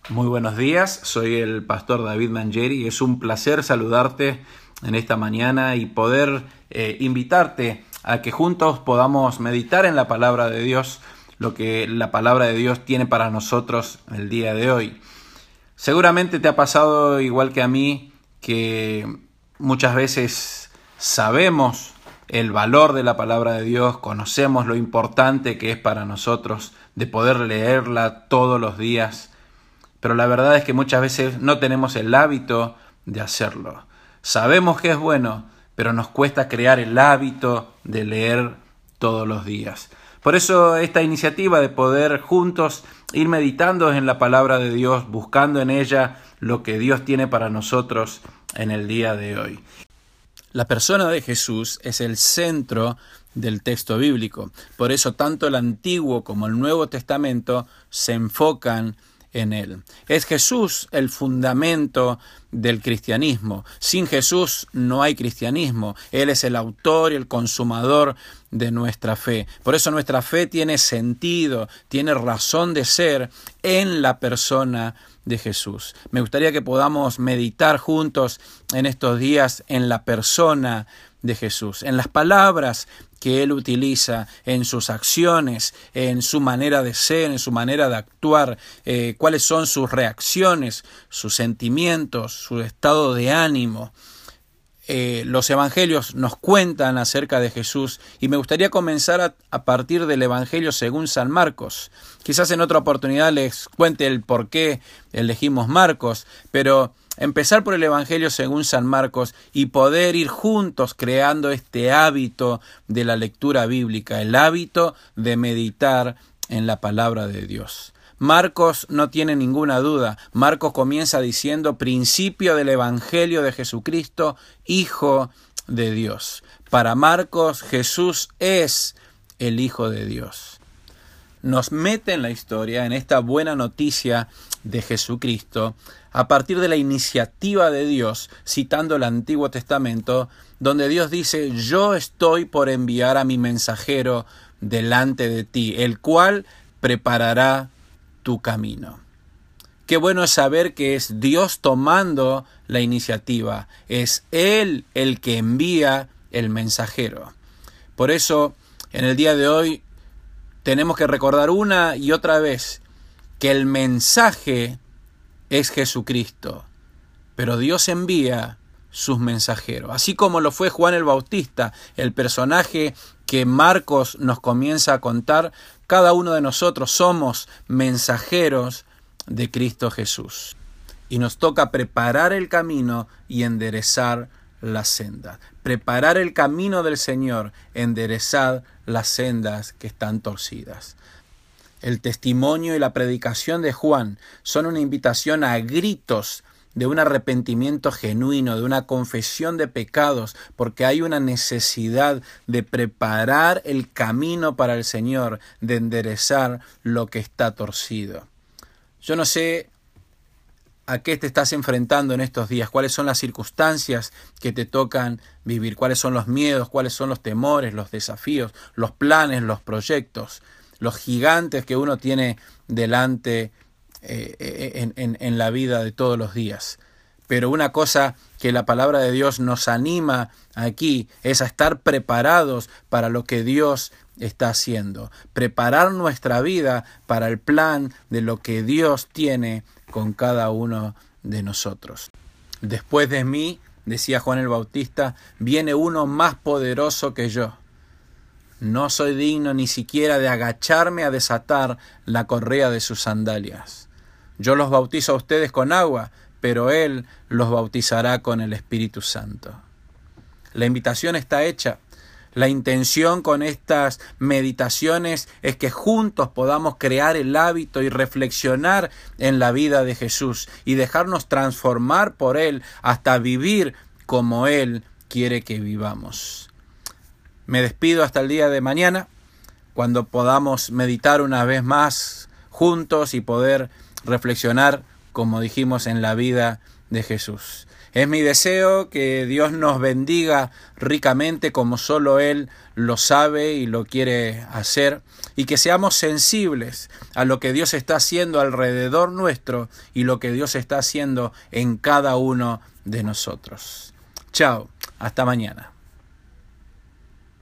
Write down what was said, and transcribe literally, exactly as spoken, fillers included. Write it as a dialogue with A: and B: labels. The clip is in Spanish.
A: Muy buenos días, soy el pastor David Mangieri y es un placer saludarte en esta mañana y poder eh, invitarte a que juntos podamos meditar en la palabra de Dios, lo que la palabra de Dios tiene para nosotros el día de hoy. Seguramente te ha pasado igual que a mí que muchas veces sabemos el valor de la palabra de Dios, conocemos lo importante que es para nosotros de poder leerla todos los días, pero la verdad es que muchas veces no tenemos el hábito de hacerlo. Sabemos que es bueno, pero nos cuesta crear el hábito de leer todos los días. Por eso esta iniciativa de poder juntos ir meditando en la palabra de Dios, buscando en ella lo que Dios tiene para nosotros en el día de hoy. La persona de Jesús es el centro del texto bíblico. Por eso tanto el Antiguo como el Nuevo Testamento se enfocan en él. Es Jesús el fundamento del cristianismo. Sin Jesús no hay cristianismo. Él es el autor y el consumador de nuestra fe. Por eso nuestra fe tiene sentido, tiene razón de ser en la persona de Jesús. Me gustaría que podamos meditar juntos en estos días en la persona de Jesús, en las palabras que Él utiliza, en sus acciones, en su manera de ser, en su manera de actuar, eh, cuáles son sus reacciones, sus sentimientos, su estado de ánimo. Eh, los evangelios nos cuentan acerca de Jesús y me gustaría comenzar a, a partir del evangelio según San Marcos. Quizás en otra oportunidad les cuente el por qué elegimos Marcos, pero empezar por el evangelio según San Marcos y poder ir juntos creando este hábito de la lectura bíblica, el hábito de meditar en la palabra de Dios. Marcos no tiene ninguna duda. Marcos comienza diciendo principio del Evangelio de Jesucristo, Hijo de Dios. Para Marcos, Jesús es el Hijo de Dios. Nos mete en la historia, en esta buena noticia de Jesucristo, a partir de la iniciativa de Dios, citando el Antiguo Testamento, donde Dios dice, yo estoy por enviar a mi mensajero delante de ti, el cual preparará tu camino. Qué bueno es saber que es Dios tomando la iniciativa, es Él el que envía el mensajero. Por eso, en el día de hoy, tenemos que recordar una y otra vez que el mensaje es Jesucristo, pero Dios envía sus mensajeros. Así como lo fue Juan el Bautista, el personaje que Marcos nos comienza a contar, cada uno de nosotros somos mensajeros de Cristo Jesús. Y nos toca preparar el camino y enderezar la senda. Preparar el camino del Señor, enderezar las sendas que están torcidas. El testimonio y la predicación de Juan son una invitación a gritos de un arrepentimiento genuino, de una confesión de pecados, porque hay una necesidad de preparar el camino para el Señor, de enderezar lo que está torcido. Yo no sé a qué te estás enfrentando en estos días, cuáles son las circunstancias que te tocan vivir, cuáles son los miedos, cuáles son los temores, los desafíos, los planes, los proyectos, los gigantes que uno tiene delante eh, en, en, en la vida de todos los días. Pero una cosa que la palabra de Dios nos anima aquí es a estar preparados para lo que Dios está haciendo. Preparar nuestra vida para el plan de lo que Dios tiene con cada uno de nosotros. Después de mí, decía Juan el Bautista, viene uno más poderoso que yo. No soy digno ni siquiera de agacharme a desatar la correa de sus sandalias. Yo los bautizo a ustedes con agua, pero Él los bautizará con el Espíritu Santo. La invitación está hecha. La intención con estas meditaciones es que juntos podamos crear el hábito y reflexionar en la vida de Jesús y dejarnos transformar por Él hasta vivir como Él quiere que vivamos. Me despido hasta el día de mañana, cuando podamos meditar una vez más juntos y poder reflexionar, como dijimos, en la vida de Jesús. Es mi deseo que Dios nos bendiga ricamente como solo Él lo sabe y lo quiere hacer, y que seamos sensibles a lo que Dios está haciendo alrededor nuestro y lo que Dios está haciendo en cada uno de nosotros. Chao, hasta mañana.